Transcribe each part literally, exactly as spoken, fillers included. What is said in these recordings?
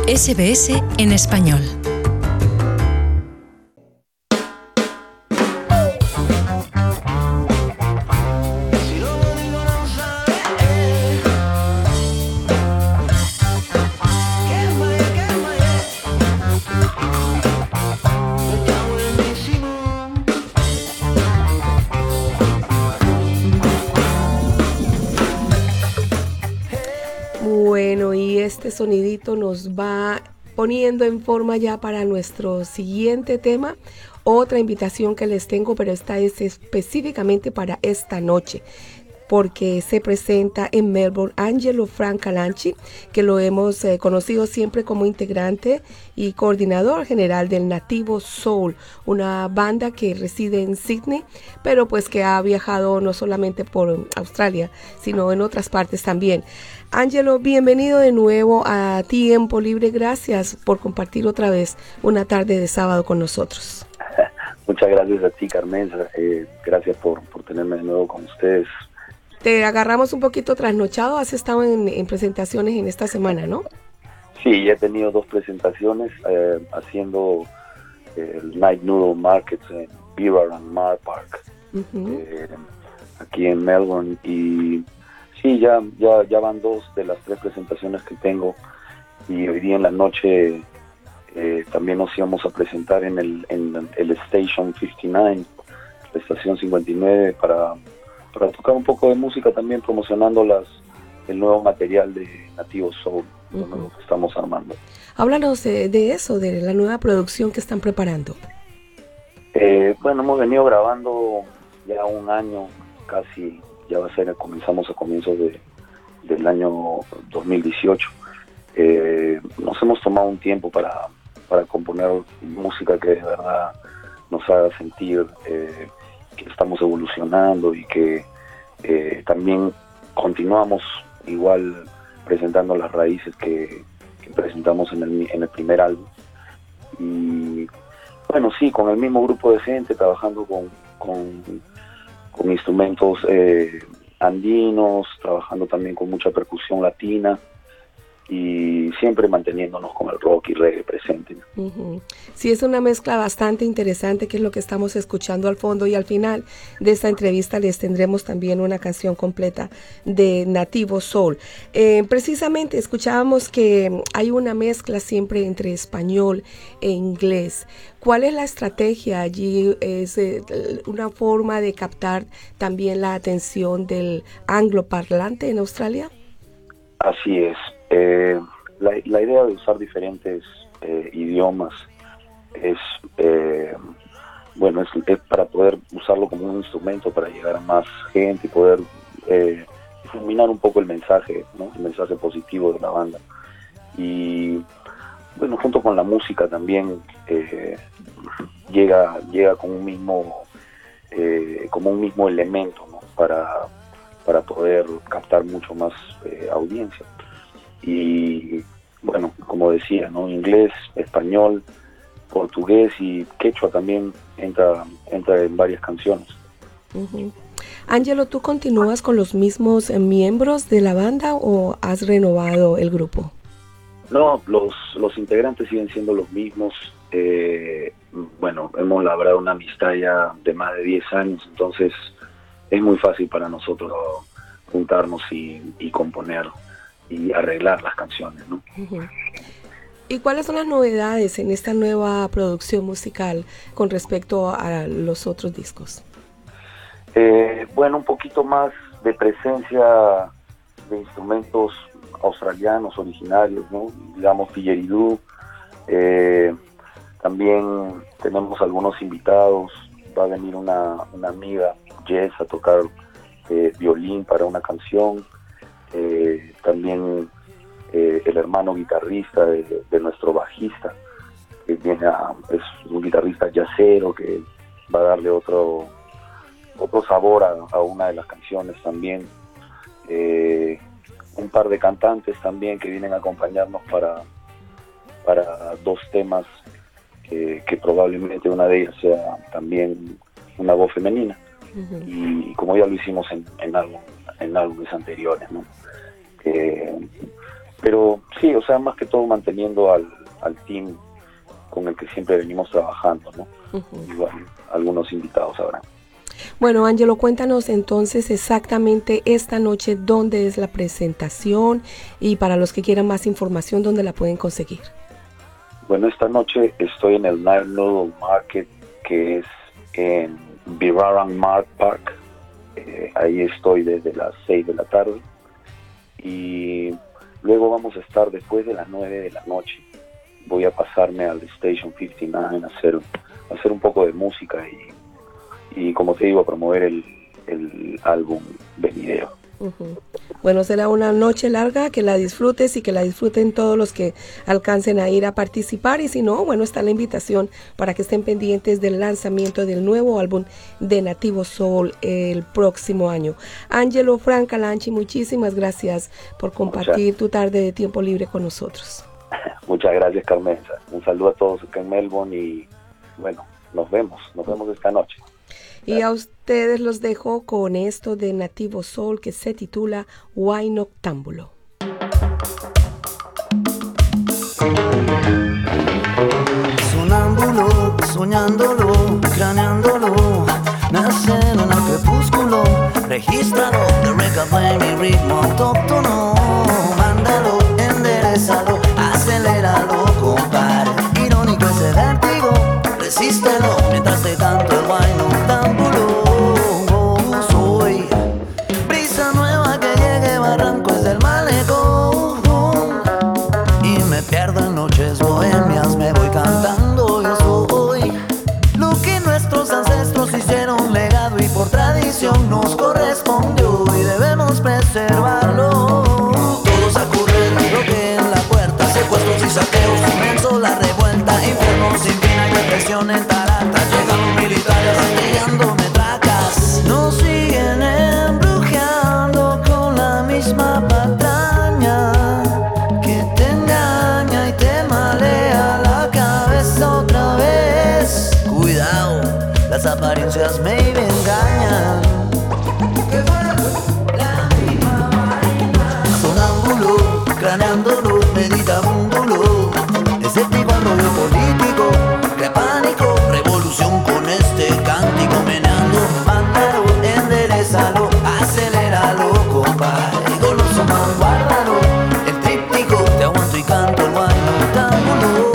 S B S en español. Bueno, y este sonidito nos va poniendo en forma ya para nuestro siguiente tema. Otra invitación que les tengo, pero esta es específicamente para esta noche, porque se presenta en Melbourne Angelo Francalanchi, que lo hemos eh, conocido siempre como integrante y coordinador general del Nativo Soul, una banda que reside en Sydney, pero pues que ha viajado no solamente por Australia, sino en otras partes también. Angelo, bienvenido de nuevo a Tiempo Libre. Gracias por compartir otra vez una tarde de sábado con nosotros. Muchas gracias a ti, Carmen. Eh, gracias por, por tenerme de nuevo con ustedes. Te agarramos un poquito trasnochado. Has estado en, en presentaciones en esta semana, ¿no? Sí, ya he tenido dos presentaciones eh, haciendo eh, el Night Noodle Markets en Beaver and Mar Park, uh-huh. eh, aquí en Melbourne. Y sí, ya, ya, ya van dos de las tres presentaciones que tengo. Y hoy día en la noche eh, también nos íbamos a presentar en el, en el Station cincuenta y nueve, la estación cincuenta y nueve, para... para tocar un poco de música también, promocionando las el nuevo material de Nativo Soul, uh-huh. lo nuevo que estamos armando. Háblanos de, de eso, de la nueva producción que están preparando. Eh, bueno, hemos venido grabando ya un año, casi, ya va a ser, comenzamos a comienzos de, del año dos mil dieciocho. Eh, nos hemos tomado un tiempo para, para componer música que de verdad nos haga sentir eh, que estamos evolucionando y que eh, también continuamos igual presentando las raíces que, que presentamos en el, en el primer álbum. Y bueno, sí, con el mismo grupo de gente, trabajando con, con, con instrumentos eh, andinos, trabajando también con mucha percusión latina, y siempre manteniéndonos con el rock y reggae presente. Uh-huh. Sí, es una mezcla bastante interesante, que es lo que estamos escuchando al fondo, y al final de esta entrevista les tendremos también una canción completa de Nativo Soul. Eh, precisamente escuchábamos que hay una mezcla siempre entre español e inglés. ¿Cuál es la estrategia allí? ¿Es eh, una forma de captar también la atención del angloparlante en Australia? Así es. Eh, la, la idea de usar diferentes eh, idiomas es, eh, bueno, es, es para poder usarlo como un instrumento para llegar a más gente y poder eh, difuminar un poco el mensaje, ¿no? El mensaje positivo de la banda. Y bueno, junto con la música también eh, llega llega con un mismo eh, como un mismo elemento, ¿no? para para poder captar mucho más eh, audiencia. Y bueno, como decía, ¿no? Inglés, español, portugués y quechua también entra entra en varias canciones. Uh-huh. Angelo, ¿tú continúas con los mismos eh, miembros de la banda o has renovado el grupo? No, los los integrantes siguen siendo los mismos. Eh, bueno, hemos labrado una amistad ya de más de diez años, entonces es muy fácil para nosotros juntarnos y, y componer y arreglar las canciones, ¿no? Uh-huh. ¿Y cuáles son las novedades en esta nueva producción musical con respecto a los otros discos? Eh, bueno, un poquito más de presencia de instrumentos australianos originarios, ¿no? Digamos didgeridoo. Eh, también tenemos algunos invitados. Va a venir una, una amiga, Jess, a tocar eh, violín para una canción. Eh, también eh, el hermano guitarrista de, de nuestro bajista, que viene a, es un guitarrista jazzero que va a darle otro otro sabor a, a una de las canciones también. Eh, un par de cantantes también que vienen a acompañarnos para, para dos temas que, que probablemente una de ellas sea también una voz femenina. Uh-huh. Y como ya lo hicimos en, en, álbum, en álbumes anteriores, ¿no? Eh, pero sí, o sea, más que todo manteniendo al, al team con el que siempre venimos trabajando, ¿no? Uh-huh. Igual, algunos invitados habrán. Bueno, Ángelo, cuéntanos entonces exactamente esta noche dónde es la presentación y para los que quieran más información, dónde la pueden conseguir. Bueno, esta noche estoy en el Nile Noodle Market, que es en Biraran Mart Park. Eh, ahí estoy desde las seis de la tarde. Y luego vamos a estar después de las nueve de la noche. Voy a pasarme al Station cincuenta y nueve a hacer, a hacer un poco de música y, y como te digo, a promover el, el álbum venidero. Uh-huh. Bueno, será una noche larga, que la disfrutes y que la disfruten todos los que alcancen a ir a participar, y si no, bueno, está la invitación para que estén pendientes del lanzamiento del nuevo álbum de Nativo Soul el próximo año. Ángelo Francalanchi, muchísimas gracias por compartir Muchas. tu tarde de tiempo libre con nosotros. Muchas gracias, Carmenza. Un saludo a todos acá en Melbourne y bueno, nos vemos, nos vemos esta noche. Y a ustedes los dejo con esto de Nativo Soul que se titula Why Noctámbulo. Sonámbulo, soñándolo, craneándolo, nace en el crepúsculo, regístralo, de reggae mi ritmo autóctono, mándalo, enderezalo, aceléralo, compadre, irónico ese vértigo, resístelo, mientras te canto el why noctámbulo. Soy brisa nueva que llegue barranco es del malecón, y me pierdo en noches bohemias, me voy cantando yo soy lo que nuestros ancestros hicieron legado y por tradición nos correspondió y debemos preservarlo. Todos a correr, bloqueen la puerta, secuestros y saqueos, inmenso la revuelta, infierno sin fin, hay represión en Tarata, llegan los militares artillando metracas, nos siguen embrujeando con la misma patraña que te engaña y te malea la cabeza otra vez. Cuidado, las apariencias me engañan. Sonámbulo, craneándolo, meditabúndulo, escéptico al rollo político, que pánico, revolución con este cántico meneando, mándalo, enderezalo, aceléralo, compadre, goloso man, guárdalo, el tríptico, te aguanto y canto el why noctámbulo.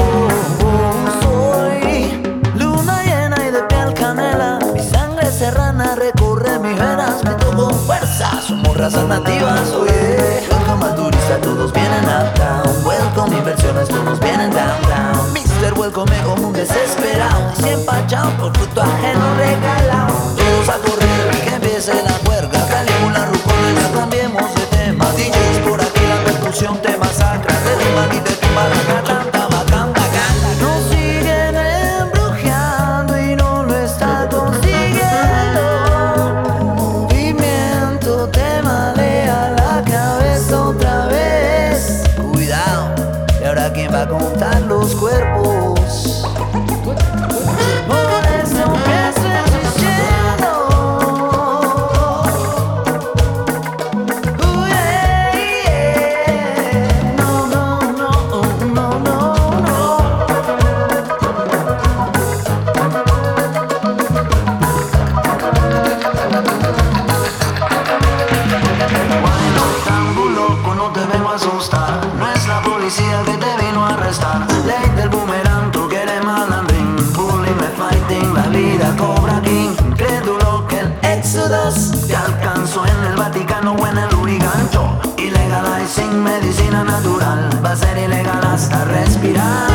Soy luna llena y de piel canela, mi sangre serrana recorre mis venas, me toco fuerza, somos razas nativas, oye. Welcome al turista, todos vienen uptown, welcome inversiones, todos vienen downtown, mister Welcome como un desesperado, y empachado por fruto ajeno regalado. Todos a correr, que empiece la juerga, Calígula, Rucones, ya cambiemos de tema, D Js por aquí, la percusión te masacra, te tumban y te tumban la garganta, bacán, bacán. Nos siguen embrujeando y no lo está consiguiendo, movimiento te malea la cabeza otra vez. Cuidado, y ahora quién va a contar los cuerpos. Por eso empiezo diciendo, oh yeah, yeah. No, no, no, no, no, no. Why noctámbulo, no te vengo a asustar, no es la policía que te vino a arrestar. Ley del boomerang, tú quieres malandrín, bullying, me fighting, la vida cobra king. Crédulo que el Éxodos te alcanzó en el Vaticano o en el Urigancho. Ilegalizing medicina natural, va a ser ilegal hasta respirar.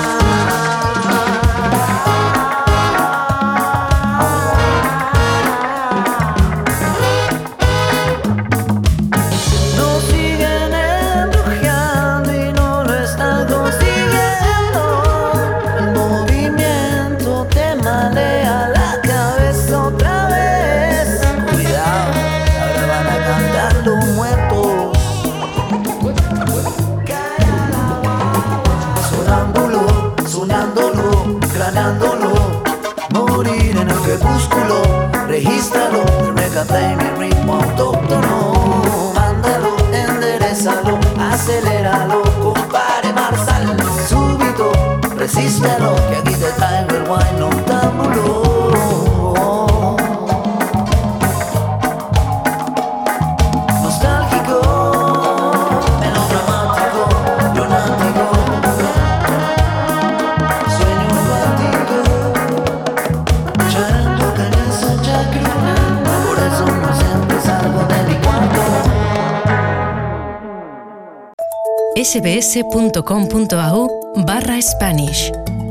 Nos siguen embrujeando y no lo están consiguiendo, el movimiento te malea la cabeza otra vez. Cuidado, ahora van a cantar los muertos. Sonámbulo, soñándolo, craneándolo, morir en el crepúsculo, regístralo, reggae mi ritmo autóctono, mándalo, enderezalo, haz aceléralo, compare Marsal, subito, resístelo, que aquí te traigo el wine noctámbulo. Nostálgico, melodramático, lunático, sueño cuántico, charando cabeza chacrona, por eso no siempre salgo de mi cuarto. sbs.com.au barra Spanish